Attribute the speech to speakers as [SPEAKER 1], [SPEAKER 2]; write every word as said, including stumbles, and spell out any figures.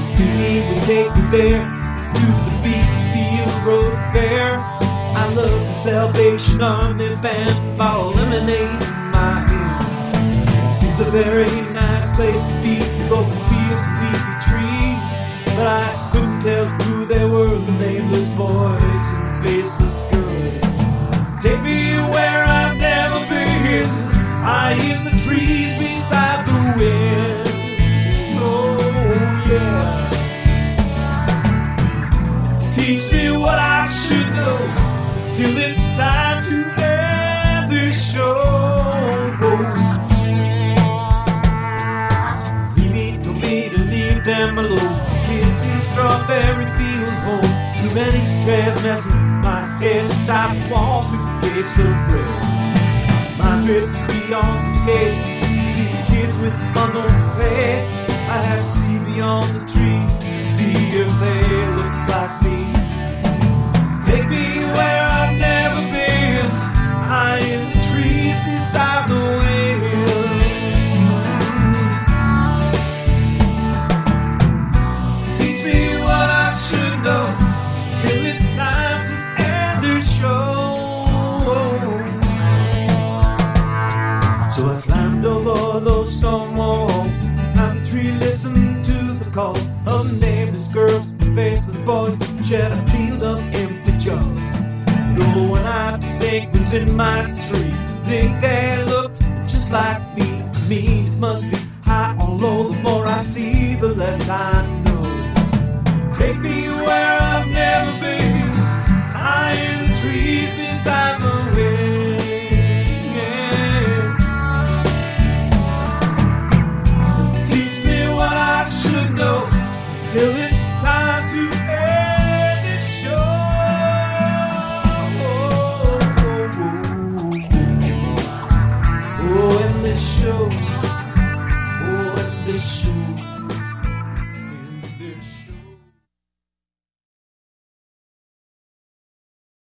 [SPEAKER 1] Speedy will take me there to the beat field road fair. I love the Salvation Army band ball lemonade in my hand. Seemed a very nice place to be, broken fields and leafy trees. But I couldn't tell who they were, the nameless boys and faceless girls. Take me where I've never been, high in the trees beside the wind. Oh yeah. Teach me what I should know till it's time to end this show. Leave me, don't me to leave them alone. Kids in Strawberry Field home. Too many squares messing my head. Top walls with gates of red. My drift beyond the gates. See the kids with bundled hair. I have to see beyond the trees to see if they look like me. Take me where I've never been, high in the trees beside the wind. Teach me what I should know till it's time to end the show. So I climbed over those stone walls, climbed the tree, listened to the call of nameless girls, faceless boys, shed a field of empty junk. No one I think was in my tree, think they looked just like me. Me, it must be high or low. The more I see, the less I know. Take me where I've never been, high in the trees beside the wind. Yeah. Teach me what I should know till it's